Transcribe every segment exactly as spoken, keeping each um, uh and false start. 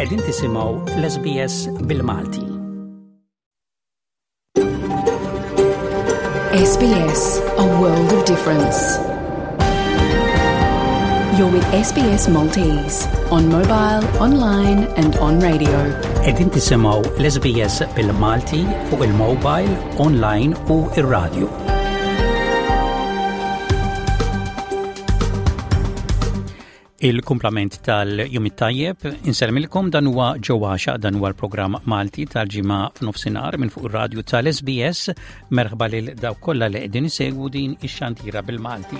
Qegħdin tisimgħu l-S B S bil-Malti. S B S, a world of difference. You're with S B S Maltese on mobile, online and on radio. Qegħdin tisimgħu l-S B S bil-Malti fuq il-mobile, online u ir-radio. Il-kumplament tal-jum it-tajjeb inselmilkom dan huwa ġewwaxa dan huwa l-programm Malti tal-ġimgħa f'nofsinhar minn fuq ir-radju tal-S B S. Merħba lil dawk kollha li qegħdin isegwu din ix-xantira bil-Malti.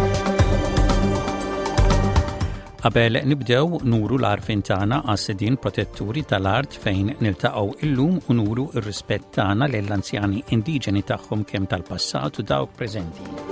Qabel nibdew nuru l-għarfien tagħna għas-sidien protetturi tal-art fejn niltaqgħu illum u nuru r-rispett tagħna lill-anzjani indiġeni tagħhom kemm tal-passat u dawk preżenti.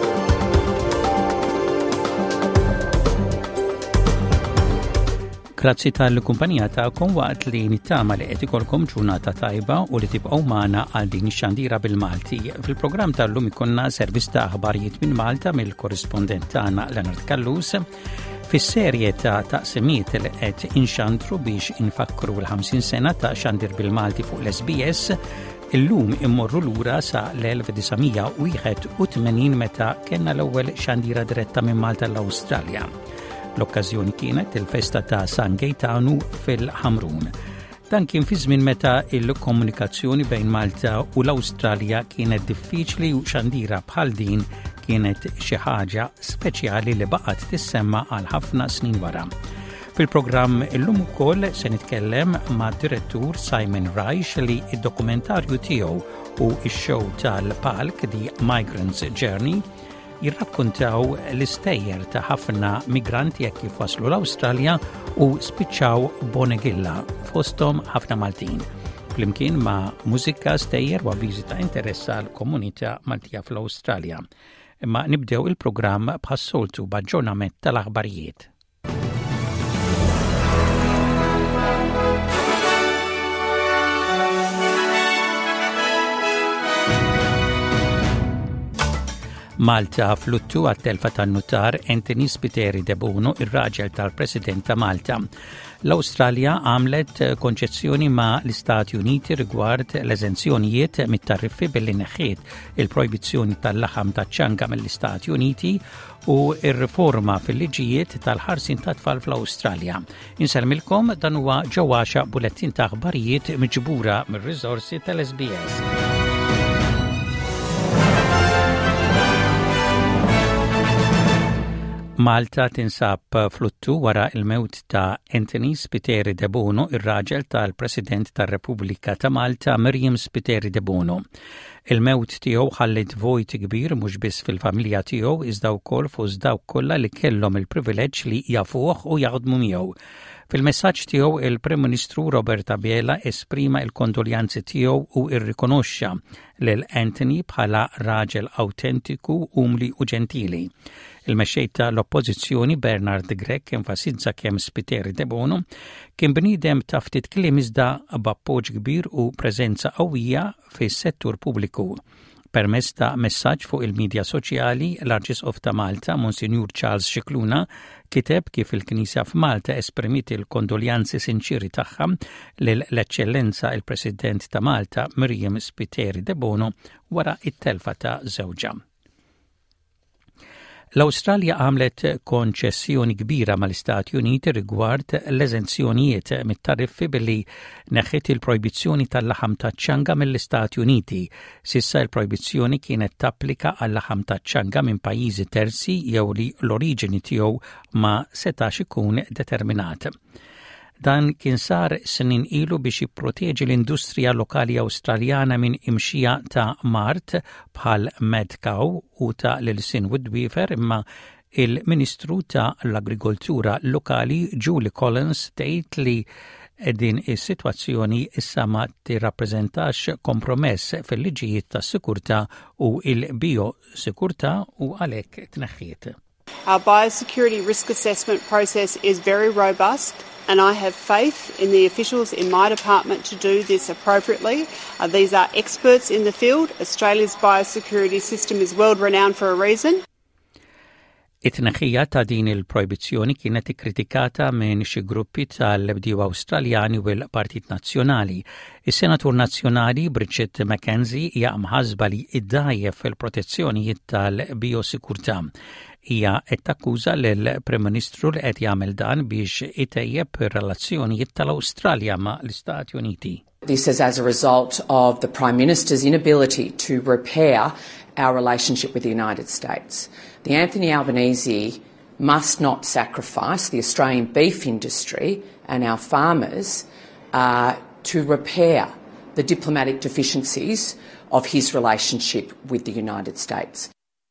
Grazzi tal-kumpanija ta'kom waqt li nittama li qed ikolkom ġurnata tajba u li tibqgħu magħna għal din ix-xandira bil-Malti. Fil-programm tal-lum ikonna servizz ta' aħbarijiet minn Malta mill-korrispondent tagħna Leonard Kallus. Fis-serje ta' taqsimiet li qed inxandru biex infakru l-ħamsin sena ta' xandir bil-Malti fuq l-S B S, illum immorru lura sa l-elf tisamija wieħed u tmenin meta kellna l-ewwel xandira diretta minn Malta l-Awstralja. L-okkażjoni kienet il-festa ta' San Gaetanu fil-Ħamrun. Dan kien fi żmien meta il-komunikazzjoni bejn Malta u l-Awstralja kienet diffiċli u xandira bħal din kienet xi ħaġa speċjali li baqgħet tissemma għal ħafna snin wara. Fil-programm illum ukoll se nitkellem ma' direttur Simon Reich li id-dokumentarju tiegħu u x-show tal-Palk The Migrant's Journey jirrakkuntaw l-istejjer ta' ħafna migranti jekk kif waslu l-Awstralja u spiċċaw Bonegilla fosthom ħafna Maltin. Flimkien ma' mużika, stejjer u avviżi ta' interess għall komunità Maltija fl-Awstralja. Imma nibdew il-programm bħas-soltu b'aġġornament tal-aħbarijiet. Malta fluttu għat-telfa tan-nutar Anthony Spiteri de Bono, ir-raġel tal-President ta' Malta. L-Awstralja għamlet konċezzjoni ma' l-Istati Uniti rigward l-eżenzjonijiet mit-tariffi billi neħħiet il-projbizzjoni tal-laħam taċ-ċanga mill-Istati Uniti u r-riforma fil-liġijiet tal-ħarsin tat-tfal fl-Awstralja. Inselmilkom dan huwa ġewwaxa bulettin ta' aħbarijiet miġbura mir-riżorsi tal-S B S. Malta tinsab fluttu wara il-mewt ta' Anthony Spiteri de Bono, ir-raġel tal-President tar-Repubblika ta' Malta Miriam Spiteri de Bono. Il-mewt tiegħu ħallit vojt kbir mhux biss fil-familja tiegħu iżda wkoll fost dawk kollha li kellhom il-privileġġ li jafuh u jaħdmu miegħu. Fil-messaġġ tiegħu il-Prim Ministru Roberta Biela esprima l-kondoljanzi tiegħu u rrikonoxxa lil Anthony bħala raġel awtentiku, umli u ġentili. Il-mexxej tal-Oppożizzjoni Bernard Grech enfasizza kemm Spiteri de Bono kien bniedem ta' ftit kliem iżda b'appoġġ kbir u preżenza qawwija fis-settur pubbliku. Permezz ta' messaġġ fuq il-medja soċjali, l-Arċisqof ta' Malta, Monsinjur Charles Scicluna, kiteb kif il-Knisja f'Malta esprimit il-kondoljanzi sinċiri tagħha lill-Eċċellenza il-President ta' Malta Miriam Spiteri de Bono wara it-telfa ta' żewġha. L-Awstralja għamlet konċessjoni kbira mal-Istati Uniti rigward l-eżenzjonijiet mit-tariffi billi neħħiet il-projbizzjoni tal-laħam taċ-ċanga mill-Istati Uniti. Sissa il-projbizzjoni kienet tapplika għall-laħam taċ-ċanga minn pajjiżi terzi jew li l-oriġini tiegħu ma setax ikun determinat. Dan kien sar snin ilu biex jipproteġi l-industrija lokali Awstraljana minn imxija ta' mart bħal mad cow u ta' l-ilsin widwiefer, imma il-Ministru ta' l-Agrikoltura lokali Julie Collins tgħid li din is-sitwazzjoni issa ma tirrappreżentax kompromess fil-liġijiet tas-sikurtà u l-biosikurtà u għalhekk tneħħiet. Our biosecurity risk assessment process is very robust, and I have faith in the officials in my department to do this appropriately. Uh, these are experts in the field. Australia's biosecurity system is world renowned for a reason. It-tneħħija ta' din il-projbizzjoni kienet ikkritikata minn xi gruppi tal-bdiewa Awstraljani u l-Partit Nazzjonali. Is-Senatur Nazzjonali Bridget McKenzie hija mħassba li iddajjef fil-protezzjonijiet tal-biosikurtà. Hija qed takkuża lill-Prim Ministru li qed jagħmel dan biex itejjeb ir-relazzjonijiet tal-Awstralja ma' l-Istati Uniti. This is as a result of the Prime Minister's inability to repair our relationship with the United States. The Anthony Albanese must not sacrifice the Australian beef industry and our farmers uh, to repair the diplomatic deficiencies of his relationship with the United States.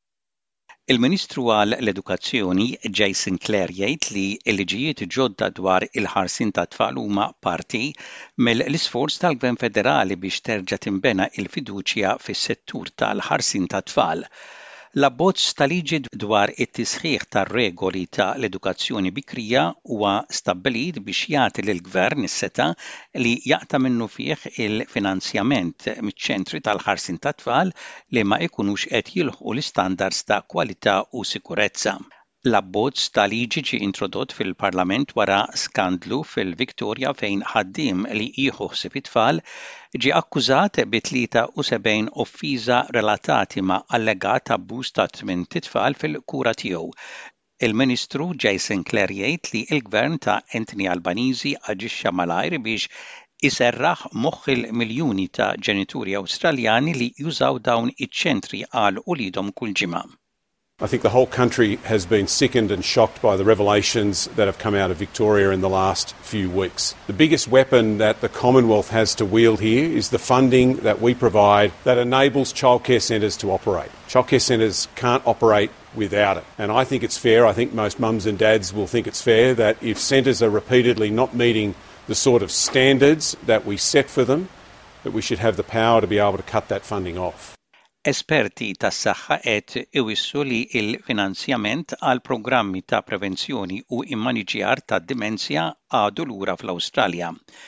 Il-Ministru għal l-Edukazzjoni Jason Clare jgħid li l-liġijiet ġodda dwar il-ħarsin ta' tfal huma parti mill-isforz tal-Gvern Federali biex terġa' tinbena il-fiduċja fis-settur tal-ħarsin ta' tfal. L-abbozz ta' liġi dwar it-tisħiħ tar-regoli ta' l-edukazzjoni bikrija huwa stabbilit biex jagħti lill-Gvern is-seta li jaqta' minnu fih il-finanzjament miċ-ċentri tal-ħarsin ta' tfal li ma jkunux qed jilħqu l-istandards ta' kwalità u sikurezza. L-abbozz ta' liġi ġie introdott fil-Parlament wara skandlu fil-Victoria fejn ħaddiem li jieħu ħsieb it-tfal ġie akkużat bi tlieta u sebgħin offiża relatati ma' allegat abbuż ta' tmien titfal fil-kura tiegħu. Il-Ministru Jason Clare jgħid li l-Gvern ta' Anthony Albanese aġixxa malajr biex iserraħ moħħ il-miljuni ta' ġenituri Awstraljani li jużaw dawn iċ-ċentri għal ulidhom kull ġimgħa. I think the whole country has been sickened and shocked by the revelations that have come out of Victoria in the last few weeks. The biggest weapon that the Commonwealth has to wield here is the funding that we provide that enables childcare centres to operate. Childcare centres can't operate without it. And I think it's fair, I think most mums and dads will think it's fair, that if centres are repeatedly not meeting the sort of standards that we set for them, that we should have the power to be able to cut that funding off. Esperti tas-saħħa qed iwissu li l-finanzjament għal programmi ta' prevenzjoni u immaniġjar tad-dimensja għadu lura fl-Awstralja.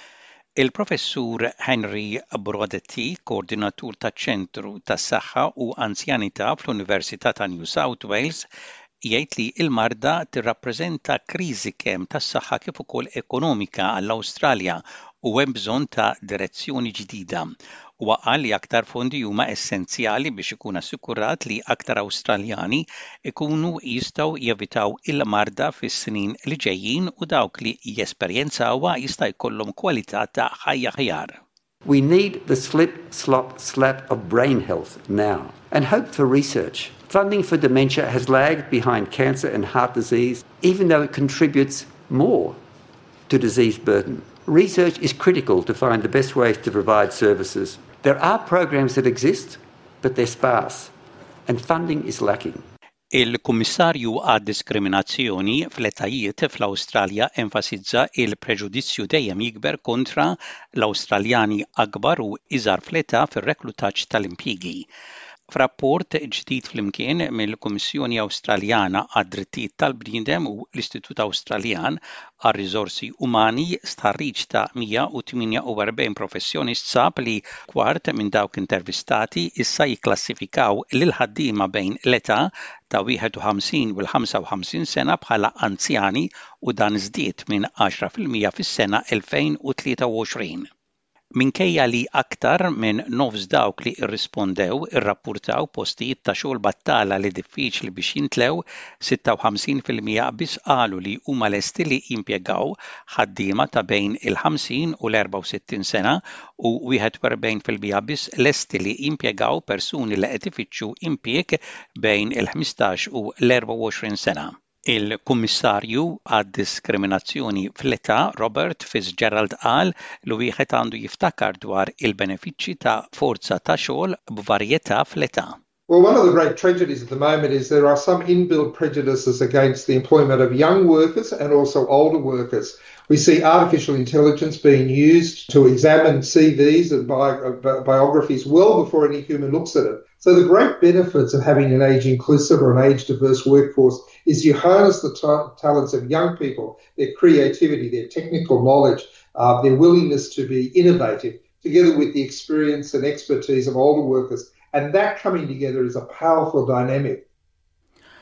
Il-Professur Henry Brodetti, koordinatur taċ-ċentru tas-saħħa u anzjanità fl-Università ta' New South Wales, jgħid li l-marda tirrappreżenta kriżi kemm tas-saħħa kif ukoll ekonomika għall-Awstralja u hemm bżonn ta' direzzjoni ġdida. Huwa qal li aktar fondi huma essenzjali biex ikun assikurat li aktar Awstraljani ikunu jistgħu jevitaw il-marda fis-snin li ġejjin u dawk li jesperjenzawha jista' jkollhom kwalità ta' ħajja aħjar. We need the slip, slop, slap of brain health now and hope for research. Funding for dementia has lagged behind cancer and heart disease, even though it contributes more to disease burden. Research is critical to find the best ways to provide services. There are programs that exist, but they're sparse, and funding is lacking. Il-Kummissarju għad-Diskriminazzjoni fl-etajiet fl-Awstralja enfasizza il-preġudizzju dejjem jikber kontra l-Awstraljani akbar u iżgħar fl-età fir-reklutaġġ tal-impjiegi. F'rapport ġdid flimkien mill-Kummissjoni Awstraljana għad-Drittijiet tal-Bniedem u l-Istitut Awstraljan għar-Riżorsi Umani stħarriġ ta' mija u tminja u erbgħin professjonist sab li kwart minn dawk intervistati issa jikklassifikaw lil ħaddiema bejn l-età ta' wieħed u ħamsin u l-ħamsa u ħamsin sena bħala anzjani u dan żdied minn għaxra fil-mija fis-sena elfejn u tlieta u għoxrin. Minkejja li aktar minn nofs dawk li irrispondew irrappurtaw postijiet ta' xogħol battala li diffiċli biex jintlew, sitta u ħamsin fil-mija biss qalu li huma lesti li jimpjegaw ħaddiema ta' bejn il-ħamsin u l-erba' u sittin sena u wieħed u erbgħin fil-mija biss lesti li jimpjegaw persuni li qed ifittxu impjieg bejn il-ħmistax u l-erba' u għoxrin sena. Il-Kummissarju għad-Diskriminazzjoni fl-età Robert Fitzgerald qal li wieħed għandu jiftakar dwar il-benefiċċji ta' forza ta' xogħol b'varjetà fl-età. Well, one of the great tragedies at the moment is there are some inbuilt prejudices against the employment of young workers and also older workers. We see artificial intelligence being used to examine C Vs and bi- bi- biographies well before any human looks at it. So the great benefits of having an age-inclusive or an age-diverse workforce is you harness the ta- talents of young people, their creativity, their technical knowledge, uh, their willingness to be innovative, together with the experience and expertise of older workers. And that coming together is a powerful dynamic.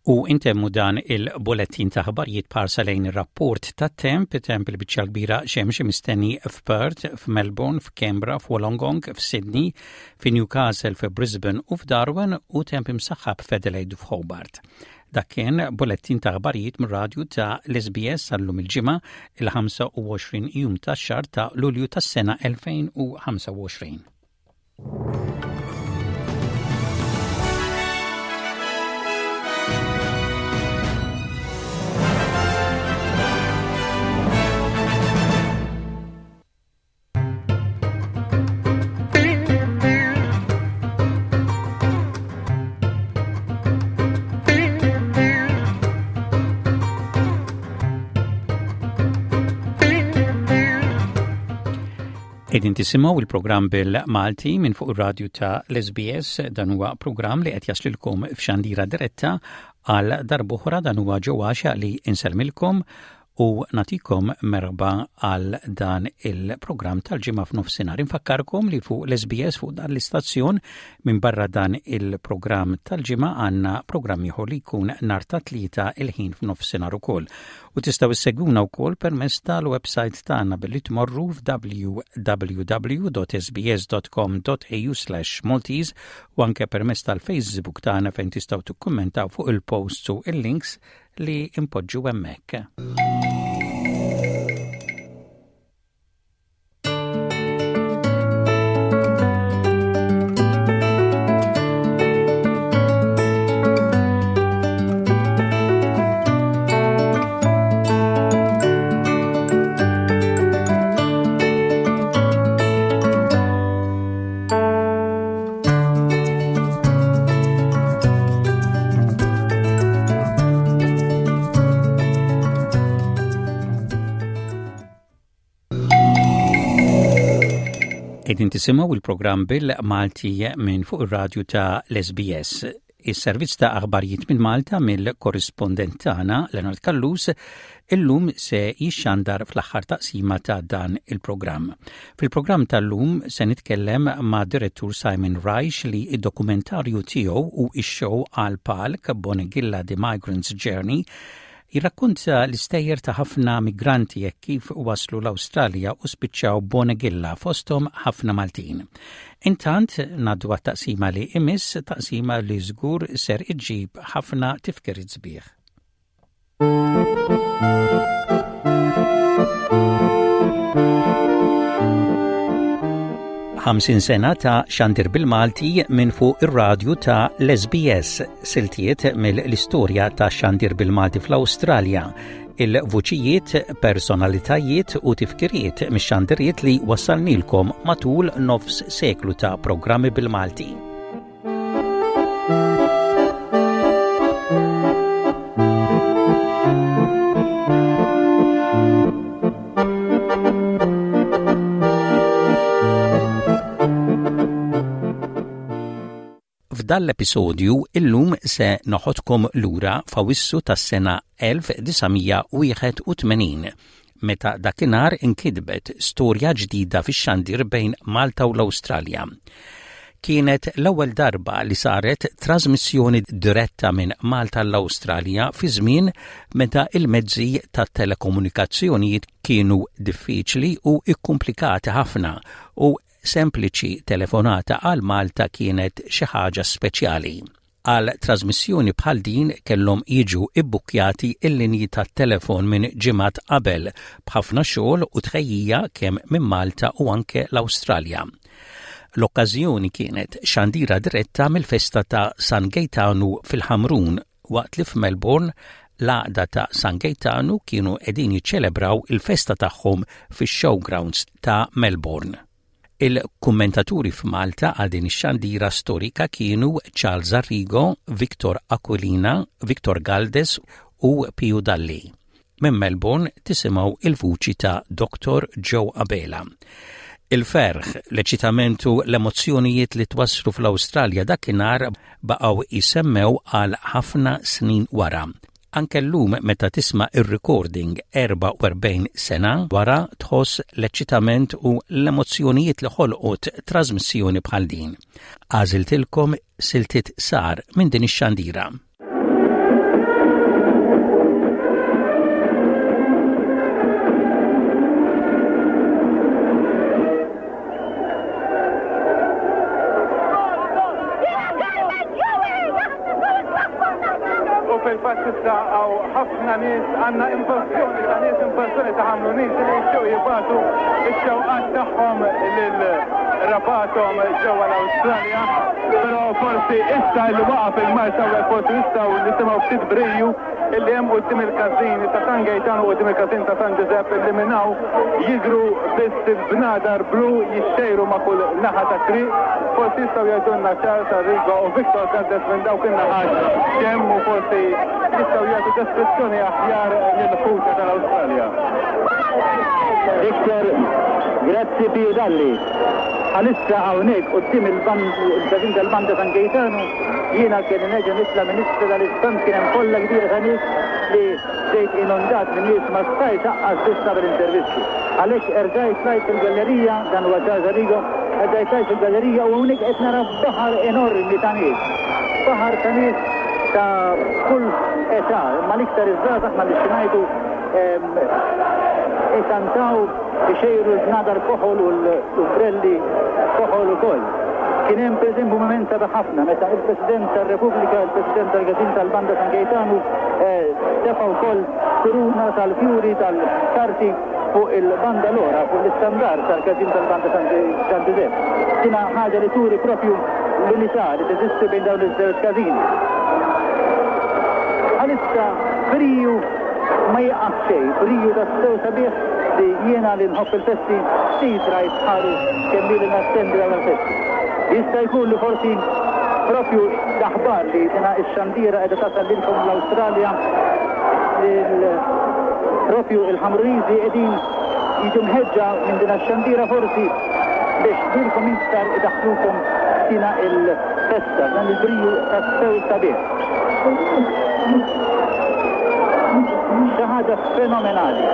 U intemmu dan il-bulletin ta' ħbarijiet parsa lejn ir-rapport ta' temp, temp il-biċċa kbira xemx mistenni f'Perth, f'Melbourne, f'Canberra, f'Wollongong, f'Sydney, f'Newcastle, f'Brisbane u f'Darwin u temp imsaħħab f'Adelaide u f'Hobart. Dak kien bulletin ta' ħbarijiet mir-radju ta' l-S B S għallum il-ġimgħa il-ħamsa u għoxrin jum tax-xahar ta' Lulju tas-sena elfejn u ħamsa u għoxrin. Edin tisimaw il-program bil-Malti minn fuq il-radju ta' l-S B S. Dan huwa program li qed jaslilkom f'xandira diretta għal darbuħra dan huwa ġewwaxa li inselmilkom u natikom merba għal dan il-program tal-ġimgħa f'nofsinhar. Infakkarkom li fuq l-S B S fuq dan l-istazzjon minn barra dan il-program tal-ġimgħa għandna programm ieħor li jkun nhar ta' tlieta il-ħin f'nofsinhar ukoll. U tistgħu issegwuna wkoll permezz tal-website tagħna billi tmorru f'w w w dot s b s dot com dot a u slash Maltese u anke permezz tal-Facebook tagħna fejn tistgħu tikkummentaw fuq il-posts u il-links li impoġġu hemmhekk. Edin tisimaw il-program bil-Malti minn fuq il-radju ta' l-S B S. Is-servizz ta' aħbarijiet minn Malta mill-korrispondent tagħna Leonard Kallus illum se jixxandar fl-aħħar taqsima ta' dan il-programm. Fil-programm tal-lum se nitkellem ma' direttur Simon Reich li id-dokumentarju tiegħu u x-show għal palk Bonegilla The Migrant's Journey jirrakkunta l-istejjer ta' ħafna migranti jekk kif waslu l-Awstralja u spiċċaw Bonegilla fosthom ħafna Maltin. Intant ngħaddu għat-taqsima li imiss taqsima li żgur ser iġġib ħafna tifkiriet sbieħ. ħamsin sena ta' xandir bil-Malti minn fuq ir-radju ta' l-S B S, siltiet mill-istorja ta' xandir bil-Malti fl-Awstralja, il-vuċijiet, personalitajiet u tifkiriet mix-xandiriet li wassalnilkom matul nofs seklu ta' programmi bil-Malti. F'dal-episodju illum se noħodkom lura fawissu tas-sena elf tisa' wieħed u tmenin, meta dakinhar inkitbet storja ġdida fix-xandir bejn Malta u l-Awstralja. Kienet l-ewwel darba li saret trasmissjoni diretta minn Malta l-Awstralja fi żmien meta il-mezzi tat-telekomunikazzjonijiet kienu diffiċli u ikkumplikati ħafna u sempliċi telefonata għal Malta kienet xi ħaġa speċjali. Għal trasmissjoni bħal din kellhom jiġu ibbukkjati il-linji tat-telefon minn ġimgħat qabel b'ħafna xogħol u tħejjija kemm minn Malta u anke l-Awstralja. L-okkażjoni kienet xandira diretta mill-festa ta' San Gaetanu fil-Ħamrun waqt li f'Melbourne l-għaqda ta' San Gaetanu kienu qegħdin jiċċelebraw il-festa tagħhom fix-showgrounds ta' Melbourne. Il-kummentaturi f'Malta għal din ix-xandira storika kienu Charles Arrigo, Victor Aquilina, Victor Galdes u Pio Dalli. Minn Melbourne tisimgħu il-vuċi ta' Doktor Joe Abela. Il-ferħ, l-eċitamentu, l-emozzjonijiet li twasslu fl-Awstralja dakinhar baqgħu jisemmew għal ħafna snin wara. Anke llum meta tisma' ir-recording erba' u erbgħin sena wara tħoss l-eċċitament u l-emozzjonijiet li ħolqot trasmissjoni bħal din. Għażiltilkom siltiet sar minn din ix-xandira. fil-fatt għaw ħafna nies għandna invażjoni ta' nies invażjoni ta' ħamrunis li jixtiequ jibgħatu ix-xewqat tagħhom lil-rabatom ġewwa l-Awstralja, però forsi issa li waqaf il-Malta u forsi nistgħu nisimgħu ftit briju illi hemm quddiem il-każin ta' San Gaetano u quddiem il-każin ta' San Giuseppe illi minnaw jigru biss b'nadar blu jixxejru ma' kull naħa ta' triq, forsi jistgħu jgħidulna Charles Arrigo u Victor Gazdes minn dawk in-naħat kemm u forsi jistgħu jagħtu deskrizzjoni aħjar lill-fuċa tal-Awstralja. Victor, grazzi Pio Dalli. Għalissa hawnhekk quddiem il-każin tal-Banda San Gaetano jiena kien neġa nitla Ministru tal-Istam kien hemm kollha kbira ta' nies li ġejt inondat minn nies ma stajt aqqas issa bil-intervisti. Għalhekk erġajt tlajt fil-gallerija dan huwa Charles Arrigo, erġajt tlajt fil-gallerija u hawnhekk qed nara baħar enormi ta' nies. Baħar ta' nies ta' kull età, ma l-iktar iż-żgħażagħ ma nixtieq ngħidu ikantaw ixejru l-nadar koħol u l-umbrelli koħol ukoll. Kien hemm pereżempju mument ta' ħafna meta il-President tar-Repubblika, il-President tal-Każin tal-Banda San Gaetano tefa' wkoll kuruna tal-fjuri tal-karti fuq il-banda l-ora, fuq l-istandard tal-Każin tal-Banda San Giuseppe. Kien ħaġa li turi propju l-unità li teżisti bejn dawn iż-żewġ każini. Għalissa friju ma jaqaf xejn, friju tas-sew sabiħ li jiena li nħobb il-festi ftit rajt ħaru kemm li nastendi għal festi. Jista' jkun li forsi propju l-aħbar li tina x-xandira qiegħda tasal lilkom l-Awstralja propju il-Ħamruniżi qegħdin jiġu mħeġġa minn din x-xandira forsi biex lilkom iktar idaħħlukom tina il-festa dan il-briju tas-sew sabiħ. Xi ħaġa fenomenali.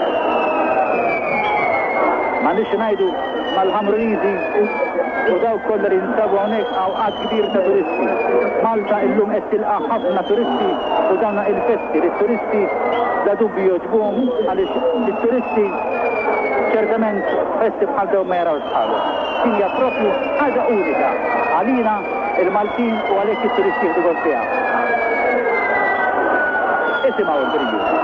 Ma nix ngħidu mal-Ħamruniżi u dawk kollha li jinsabu hawnhekk awqat kbir ta' turisti. Malta illum qed tilqa' ħafna turisti u dawna il-festi li t-turisti da dubbi jogħġbuhom għaliex it-turisti ċertament festi bħal dawn ma jarawx bħalhom. Hija proprju ħaġa unika għalina il-Maltin u għalhekk it-turisti jieħdu gost fiha. Isimgħu l-briju.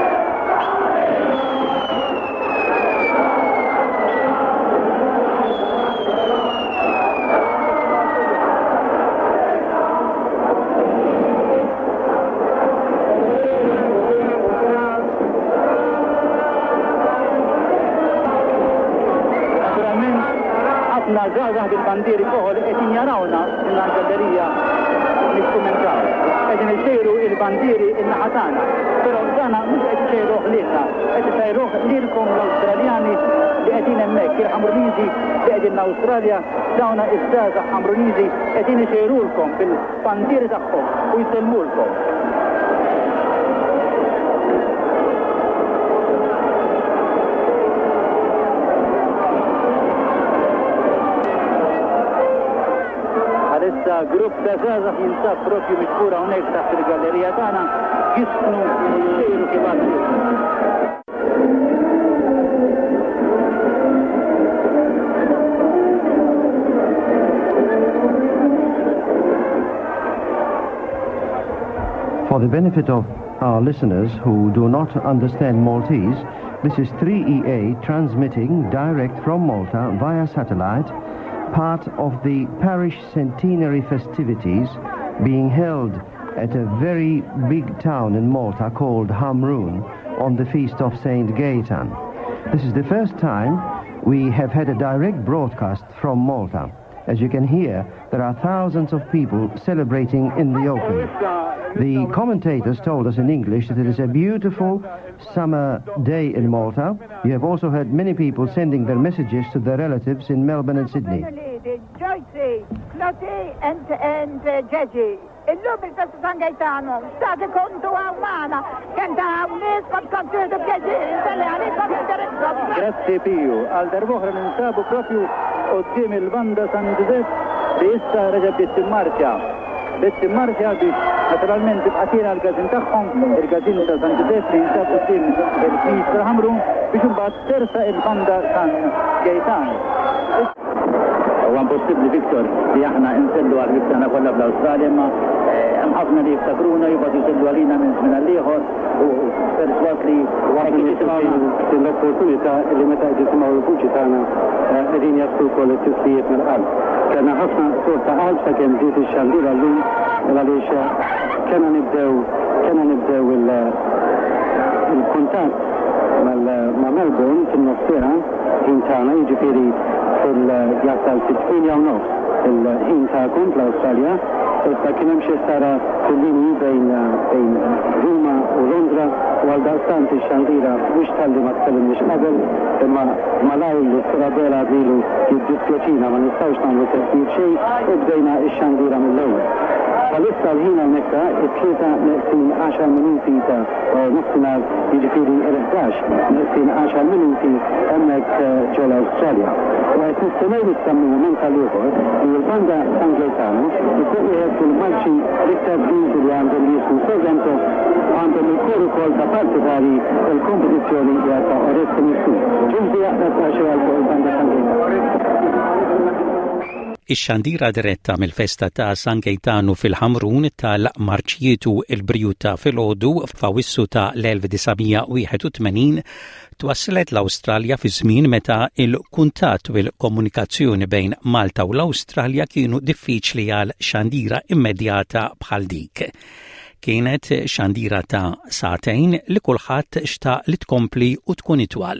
Żgħażagħ bil-bandieri koħol qed jarawna mill-gallerija nikkumentaw. Qegħdin isejru il-bandieri in-naħa tagħna, però dana mhux qed isejruh lilna, qed isejruh lilkom l-Awstraljani li qegħdin hemmhekk, il-Ħamruniżi li qegħdin l-Awstralja, dawna iż-żgħażagħ Ħamruniżi qegħdin isejrulkom bil-bandieri tagħhom u jsellmulkom. Grupp ta' żgħażagħ jinsab propju miġbura hawnhekk taħt il-gallerija tagħna jisnu jsejru kif għandu. For the benefit of our listeners who do not understand Maltese, this is three E A transmitting direct from Malta via satellite, part of the parish centenary festivities being held at a very big town in Malta called Hamrun on the feast of Saint Gaetan. This is the first time we have had a direct broadcast from Malta. As you can hear, there are thousands of people celebrating in the open. The commentators told us in English that it is a beautiful summer day in Malta. You have also heard many people sending their messages to their relatives in Melbourne and Sydney. Joycey, Lottie and, and uh, Gigi. Illum il-Festa San Gaetano, state kontu għawmana, kenta għawnis kont kontu b'għedin, intelli għalikom interessat. Grazie Pio, għal darbohra ninsabu propju qoddim il-Banda San Giuseppe li issa reġa bit-timmarċa. Bit-timmarċa biex naturalment tibqatina l-gazin tagħhom, il-gazin ta' San Giuseppe li jinsab qoddim il-Fis tal-Ħamrun biex imbagħad tersa il-Banda San Gaetano. huwa impossibbli Viktor li aħna nsellu għal Viktor kollha fl-Awstralja, imma hemm ħafna li jiftakruna jibgħatu jsellu għalina minn żmien għal ieħor u perswas li waqt l-opportunità li meta jisimgħu l-vuċi tagħna qegħdin jaslu wkoll it-tifsijiet mill-qalb. Kellna ħafna sorta qalb sakemm ġiet ix-xandira llum għaliex kellna nibdew kellna nibdew il-kuntatt ma' Melbourne fin-nofsira ħin tagħna, jiġifieri fil-jasal fit-tmien jew nofs il-ħin tagħkom fl-Awstralja. Issa kien hemm xi sara fil-linji bejn bejn Ruma u Londra u għal daqstant ix-xandira mhux talli ma tkellimniex qabel, imma malaj li s-Sarabela għadilu jiddispjaċina ma nistgħux nagħmlu tefsir xejn u bdejna x-xandira mill-ewwel. Bħalissa l-ħin hawnhekk it-tlieta neqsin għaxar minuti ta' nofsinhar, jiġifieri il-ħdax neqsin għaxar minuti hemmhekk ġol Awstralja. U qed nistennew issa mument tal-ieħor li l-banda San Gaetano jkun wieħed fil-marċi l-iktar bniżi li għandhom jismu Sorrento għandhom il-kor ukoll ta' partitari tal-kompetizzjoni li ta' Oreste Missu. Ġużi jaqta ta' xi għal il-banda San Gaetano. Ix-xandira diretta mill-festa ta' San Gaetano fil-Ħamrun tal-marċjietu il-Brjuta fil-ħodu f'Awissu ta' l-elf tisgħemija wieħed u tmenin twaslet l-Awstralja fi żmien meta il-kuntatt u l-komunikazzjoni bejn Malta u l-Awstralja kienu diffiċli għal xandira immedjata bħal dik. Kienet xandira ta' satejn li kulħadd xtaq li tkompli u tkun itwal.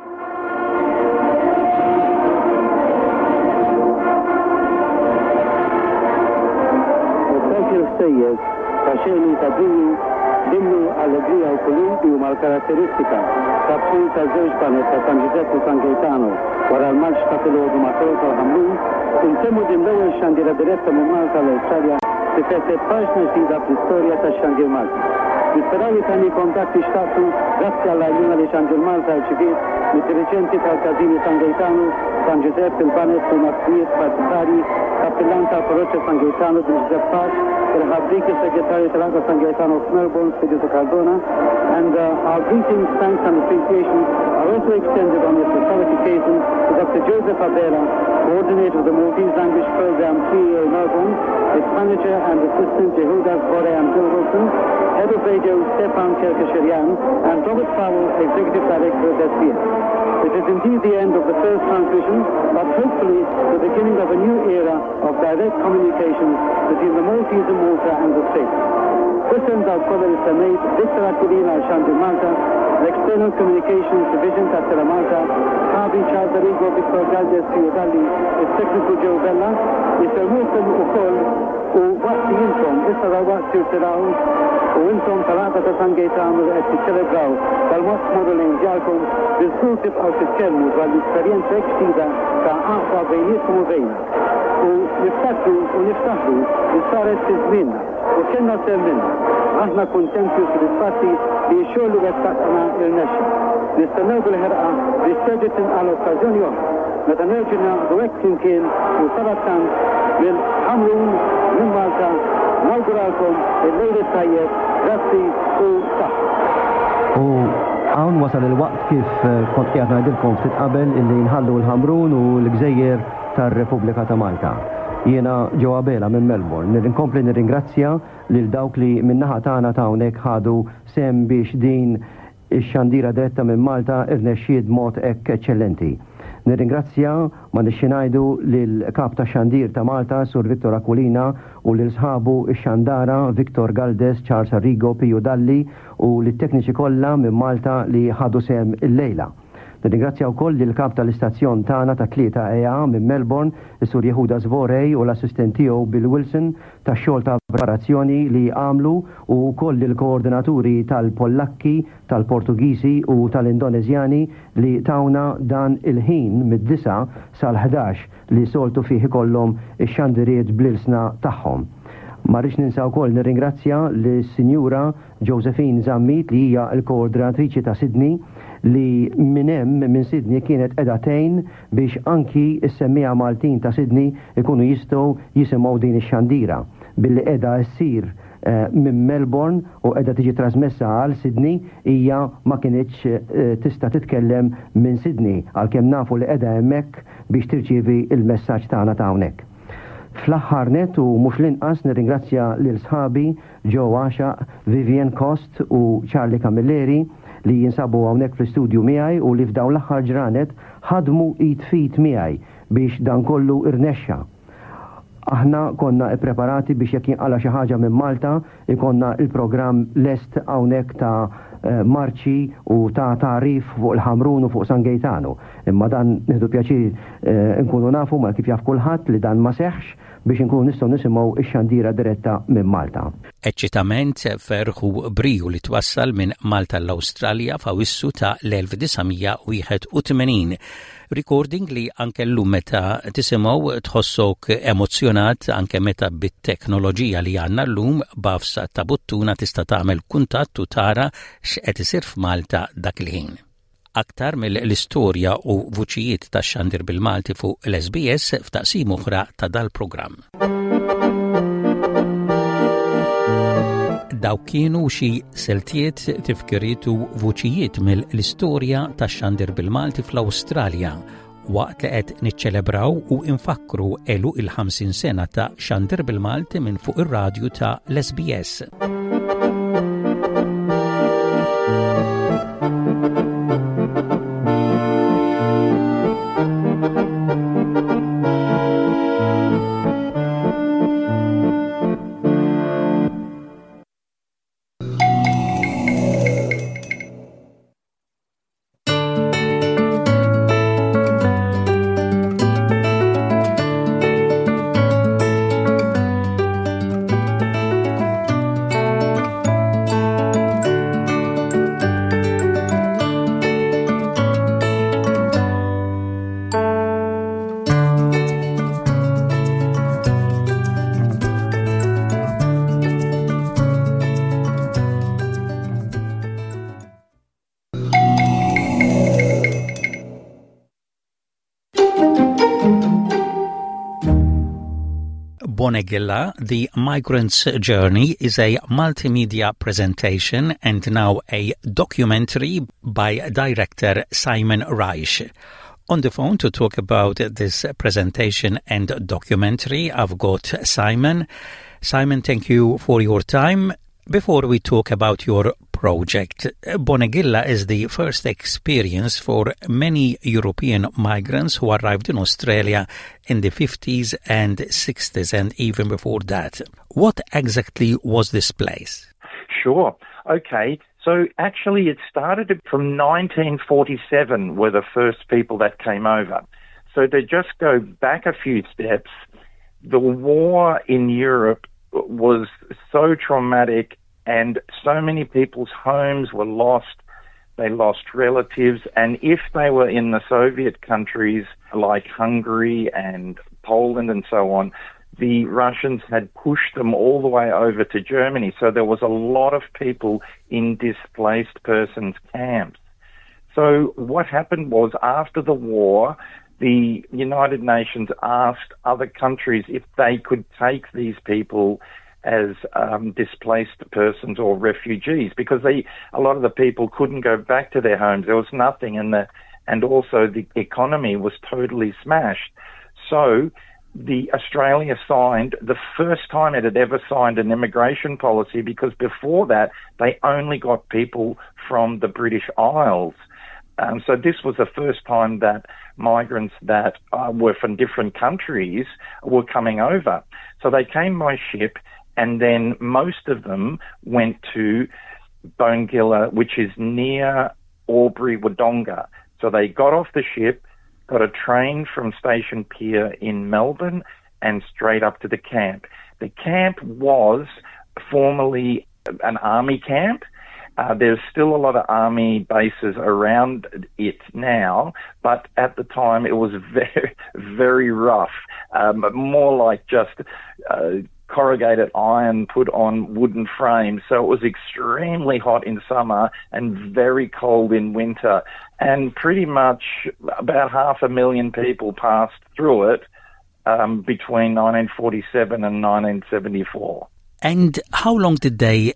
Sejjed ta' xejni ta' dinju dimmu allegrija u kulumbi u mal-karatteristika ta' bħul ta' żewġ banet ta' San Giuseppe u San Gaetano wara l-marċ ta' filgħodu matol tal-Ħamrun, intemmu din l-ewwel xandira diretta minn Malta l-Awstralja tifettet paġna ġdida fl-istorja tax-xandir Malta. Nisperaw li tani kontatti xtaqtu grazzi għall-għajnuna li xandir Malta rċiviet mit-dirigenti tal-Kazini San Gaetano, San Giuseppe, il-Banet u Mazzijiet partitari, Kappillan tal-Parroċċa San Gaetano di Giuseppe Pax, il-ħabdik il-Segretarju tal-Anka San Gaetano of Melbourne, Studio to Cardona, and uh, our greetings, thanks and appreciation are also extended on this historic occasion to Doctor Joseph Abela, coordinator of the Maltese Language Program C E O Melbourne, its manager and assistant Jehudas Bore and Bill Wilson, head of radio Stefan Kerkasherian, and Robert Powell, executive director of S B S. It is indeed the end of the first transmission, but hopefully the beginning of a new era of direct communications between the Maltese and Malta and the States. President of College Senate, Victor Aquilina Shandir Malta, the External Communications Division Tattera Malta, Kabi Chardarigo Victor Galdes Fiodali, its Technical Joe Bella, Mister Wilson Ukol, u waqt jintom, issa da waqt tirtiraw, u intom talata ta' San Gaetano qed tiċċelebraw tal-mod modu lejn ġarkom bil-sur tibqgħu titkellmu dwar l-esperjenza ġdida ta' aqwa bejnietkom u bejna. U niftakru u niftaħru li saret fi żmienna u kellna sehem minnha. Aħna kuntenti u sodisfatti li x-xogħol li wettaqna irnexxa. Nistennew bil-ħerqa li s-seġġi tinqal okkażjoni oħra meta nerġgħu nagħmlu hekk flimkien u sarattant mill-Ħamrun minn Malta nawguralkom il-lejl tajjeb, grazzi u saħħa. U hawn wasal il-waqt kif kont qiegħed ngħidilkom ftit qabel illi nħallu l-Ħamrun u l-Gżejjer tar-Repubblika ta' Malta. Jiena ġew Abela minn Melbourne. Nirrinkompli nirringrazzja lil dawk li min-naħa tagħna ta' hawnhekk ħadu sem biex din ix-xandira diretta minn Malta irnexxiet mod hekk eċċellenti. Nirringrazzja ma nixxi ngħidu lil kap ta' xandir ta' Malta, Sur Victor Aquilina, u lil sħabu ix-xandara Victor Galdes, Charles Arrigo, Pio Dalli u lit-tekniċi kollha minn Malta li ħadu sem il-lejla. Nirringrazzja wkoll lil kap tal-istazzjon tagħna ta' tlieta E A minn Melbourne, is-Sur Jehudas Vorej u l-assistent tiegħu Bill Wilson tax-xogħol ta' preparazzjoni li għamlu u wkoll il-koordinaturi tal-Pollakki, tal-Portugiżi u tal-Indoneżjani li tawna dan il-ħin mid-disa sal-ħdax li soltu fih ikollhom ix-xandiriet bl-ilsna tagħhom. Ma rridx ninsa wkoll nirringrazzja lis-Sinjura Josephine Zammit li hija l-koordinatriċi ta' Sydney li minn hemm minn Sydney kienet qiegħda tgħin biex anki s-semmija Maltin ta' Sydney ikunu jistgħu jisimgħu din ix-xandira billi qiegħda ssir minn Melbourne u qiegħda tiġi trasmessa għal Sydney hija ma kienitx tista' titkellem minn Sydney għalkemm nafu li qiegħda hemmhekk biex tirċievi il-messaġġ tagħna ta' hawnhekk. Fl-aħħar net u mhux l-inqas nirringrazzja lil sħabi Joe Asha, Vivian Cost u Charlie Camilleri li jinsabu hawnhekk fl-istudju miegħi u li f'dawn l-aħħar ġranet ħadmu id fit miegħi biex dan kollu irnexxa. Aħna konna ippreparati biex jekk jinqala xi ħaġa minn Malta ikonna il-programm lest hawnhekk ta' marċi u ta' tarif fuq il-Ħamrun u fuq San Gaetano. Imma dan nieħdu pjaċir nkunu nafu ma kif jaf kulħadd li dan ma seħħx biex nkunu nistgħu nisimgħu x-xandira diretta minn Malta. Eċċitament ferħu briju li twassal minn Malta l-Awstralja f'Awwissu ta' l-elf tisa' wieħed u tmenin. Recording li anke llum meta tisimgħu tħossok emozzjonat anke meta bit-teknoloġija li għandna llum b'afsa ta' buttuna tista' tagħmel kuntatt u tara x'qed isir f'Malta dak il-ħin. Aktar mill-istorja u vuċijiet tax-xandir bil-Malti fuq l-S B S f'taqsim oħra ta' dal-programm. Daw kienu xi seltiet tifkiriet u vuċijiet mill-istorja tax-xandir bil-Malti fl-Awstralja waqt li qed niċċelebraw u infakru elu il-ħamsin sena ta' xandir bil-Malti minn fuq ir-radju ta' l-S B S. Bonegilla, The Migrant's Journey is a multimedia presentation and now a documentary by director Simon Reich. On the phone to talk about this presentation and documentary, I've got Simon. Simon, thank you for your time. Before we talk about your project, Bonegilla is the first experience for many European migrants who arrived in Australia in the fifties and sixties and even before that. What exactly was this place? Sure. Okay. So actually it started from nineteen forty-seven were the first people that came over. So to just go back a few steps, the war in Europe was so traumatic and so many people's homes were lost. They lost relatives. And if they were in the Soviet countries like Hungary and Poland and so on, the Russians had pushed them all the way over to Germany. So there was a lot of people in displaced persons camps. So what happened was after the war, the United Nations asked other countries if they could take these people as um, displaced persons or refugees, because they, a lot of the people couldn't go back to their homes. There was nothing, and the and also the economy was totally smashed. So the Australia signed the first time it had ever signed an immigration policy, because before that they only got people from the British Isles. Um, so this was the first time that migrants that uh, were from different countries were coming over. So they came by ship, and then most of them went to Bonegilla, which is near Albury Wodonga. So they got off the ship, got a train from Station Pier in Melbourne, and straight up to the camp. The camp was formerly an army camp. Uh, there's still a lot of army bases around it now, but at the time it was very, very rough, um, more like just uh, corrugated iron put on wooden frames. So it was extremely hot in summer and very cold in winter. And pretty much about half a million people passed through it um, between nineteen forty-seven and nineteen seventy-four. And how long did they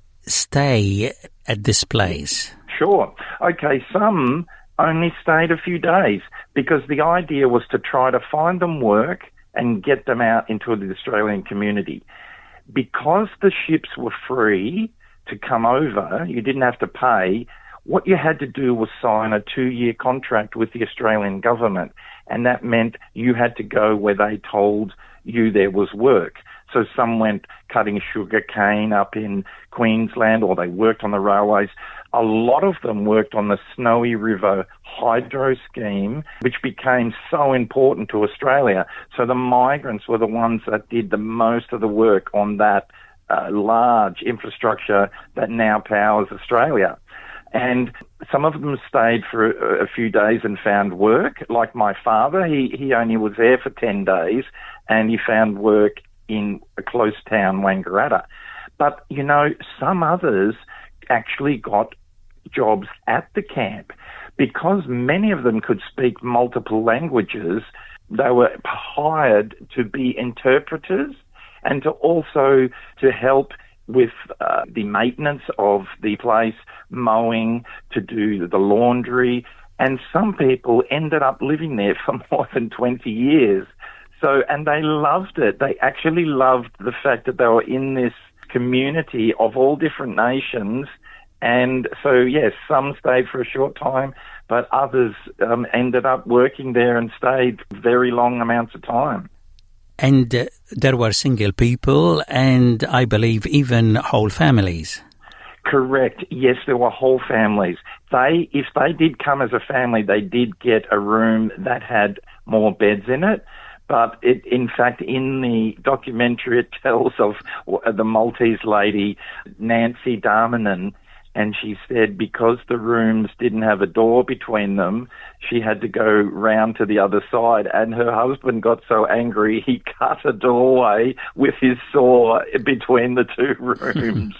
stay at this place? Sure. Okay, some only stayed a few days because the idea was to try to find them work and get them out into the Australian community. Because the ships were free to come over, you didn't have to pay. What you had to do was sign a two-year contract with the Australian government, and that meant you had to go where they told you there was work. So some went cutting sugar cane up in Queensland, or they worked on the railways. A lot of them worked on the Snowy River hydro scheme, which became so important to Australia. So the migrants were the ones that did the most of the work on that uh, large infrastructure that now powers Australia. And some of them stayed for a, a few days and found work. Like my father, he, he only was there for ten days and he found work in a close town, Wangaratta. But, you know, some others actually got jobs at the camp. Because many of them could speak multiple languages, they were hired to be interpreters and to also to help with uh, the maintenance of the place, mowing, to do the laundry. And some people ended up living there for more than twenty years. So, and they loved it. They actually loved the fact that they were in this community of all different nations. And so, yes, some stayed for a short time, but others um, ended up working there and stayed very long amounts of time. And uh, there were single people and I believe even whole families. Correct. Yes, there were whole families. They, if they did come as a family, they did get a room that had more beds in it. But it, in fact, in the documentary, it tells of the Maltese lady, Nancy Darmanin, and she said because the rooms didn't have a door between them, she had to go round to the other side, and her husband got so angry he cut a doorway with his saw between the two rooms.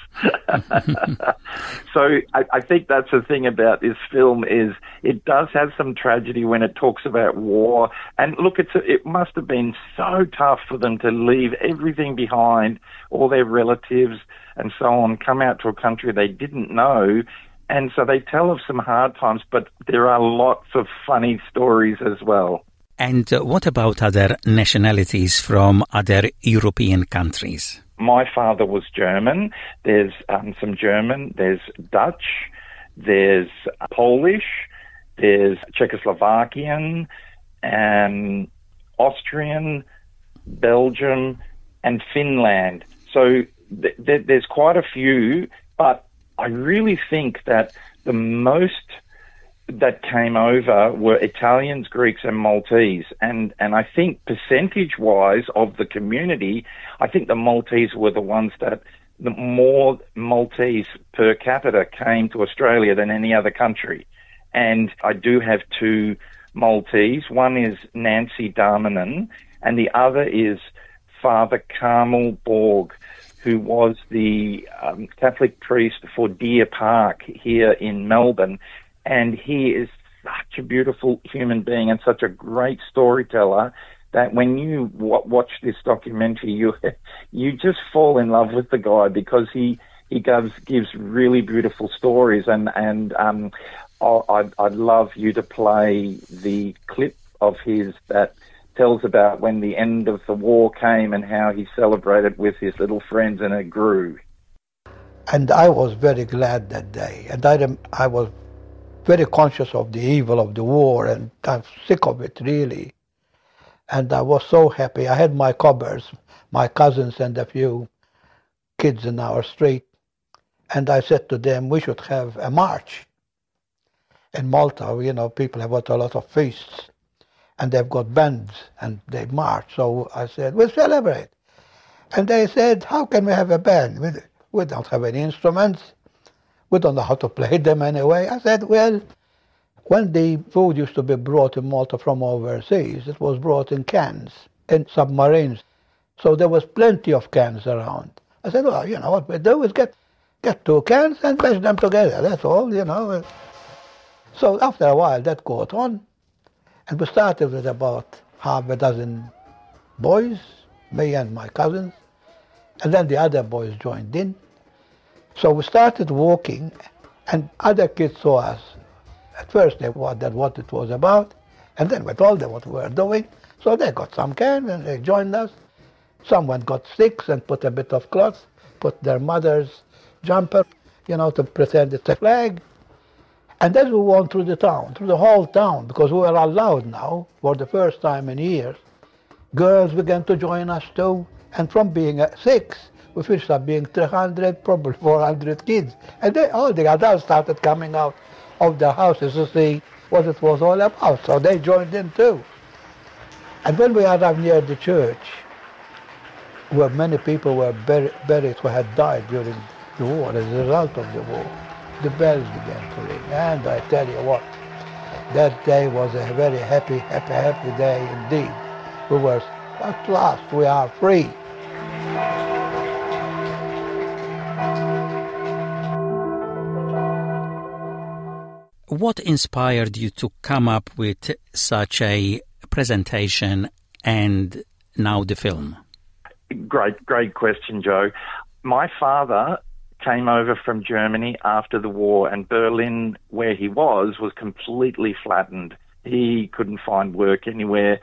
So I, I think that's the thing about this film is it does have some tragedy when it talks about war. And look, it's a, it must have been so tough for them to leave everything behind, all their relatives and so on, come out to a country they didn't know. And so they tell of some hard times, but there are lots of funny stories as well. And uh, what about other nationalities from other European countries? My father was German. There's um, some German. There's Dutch. There's Polish. There's Czechoslovakian and Austrian, Belgium, and Finland. So th- th- there's quite a few, but I really think that the most that came over were Italians, Greeks, and Maltese. And, and I think percentage-wise of the community, I think the Maltese were the ones that the more Maltese per capita came to Australia than any other country. And I do have two Maltese. One is Nancy Darmanin, and the other is Father Carmel Borg, who was the um, Catholic priest for Deer Park here in Melbourne. And he is such a beautiful human being and such a great storyteller that when you w- watch this documentary, you you just fall in love with the guy because he he gives gives really beautiful stories. And and um, I'd I'd love you to play the clip of his that tells about when the end of the war came and how he celebrated with his little friends, and it grew. And I was very glad that day, and I I was very conscious of the evil of the war, and I'm sick of it, really. And I was so happy. I had my cobblers, my cousins and a few kids in our street, and I said to them, we should have a march. In Malta, you know, people have got a lot of feasts, and they've got bands, and they march. So I said, we'll celebrate. And they said, how can we have a band? We, we don't have any instruments. We don't know how to play them anyway. I said, well, when the food used to be brought in Malta from overseas, it was brought in cans, in submarines. So there was plenty of cans around. I said, well, you know, what we do is get, get two cans and mash them together. That's all, you know. So after a while, that caught on. And we started with about half a dozen boys, me and my cousins. And then the other boys joined in. So we started walking, and other kids saw us. At first they wondered what it was about, and then we told them what we were doing. So they got some can and they joined us. Someone got sticks and put a bit of cloth, put their mother's jumper, you know, to pretend it's a flag. And then we went through the town, through the whole town, because we were allowed now, for the first time in years. Girls began to join us too, and from being uh, six, we finished up being three hundred, probably four hundred kids. And they, all the adults started coming out of their houses to see what it was all about, so they joined in too. And when we arrived near the church, where many people were buried, buried who had died during the war, as a result of the war, the bells began to ring. And I tell you what, that day was a very happy, happy, happy day indeed. We were, at last, we are free. What inspired you to come up with such a presentation and now the film? Great, great question, Joe. My father came over from Germany after the war, and Berlin, where he was, was completely flattened. He couldn't find work anywhere,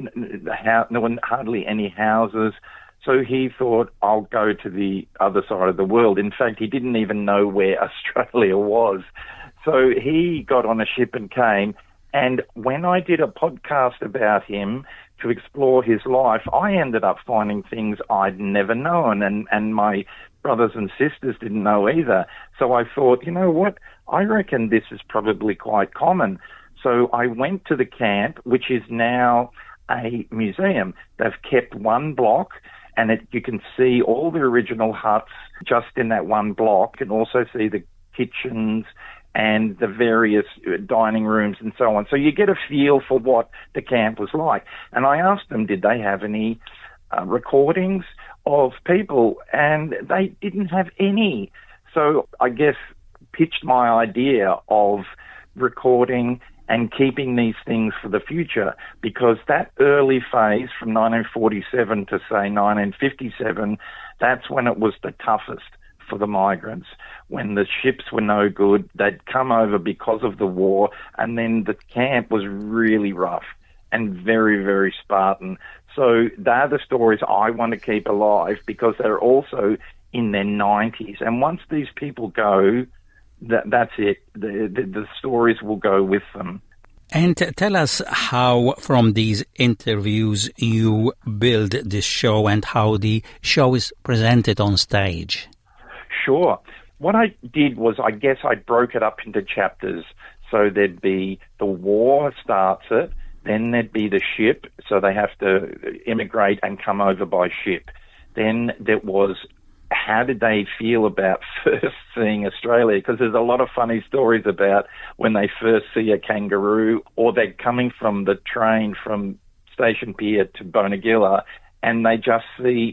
no one, hardly any houses. So he thought, I'll go to the other side of the world. In fact, he didn't even know where Australia was. So he got on a ship and came. And when I did a podcast about him to explore his life, I ended up finding things I'd never known, and, and my brothers and sisters didn't know either. So I thought, you know what, I reckon this is probably quite common. So I went to the camp, which is now a museum. They've kept one block, and it, you can see all the original huts just in that one block, and also see the kitchens and the various dining rooms and so on. So you get a feel for what the camp was like. And I asked them, did they have any uh, recordings of people? And they didn't have any. So I guess pitched my idea of recording and keeping these things for the future, because that early phase from nineteen forty-seven to, say, nineteen fifty-seven, that's when it was the toughest for the migrants. When the ships were no good, they'd come over because of the war, and then the camp was really rough and very, very Spartan. So they're the stories I want to keep alive, because they're also in their nineties. And once these people go, that, that's it. The, the, the stories will go with them. And tell us how, from these interviews, you build this show and how the show is presented on stage. Sure. What I did was, I guess I broke it up into chapters. So there'd be the war starts it, then there'd be the ship, so they have to immigrate and come over by ship. Then there was, how did they feel about first seeing Australia? Because there's a lot of funny stories about when they first see a kangaroo, or they're coming from the train from Station Pier to Bonegilla, and they just see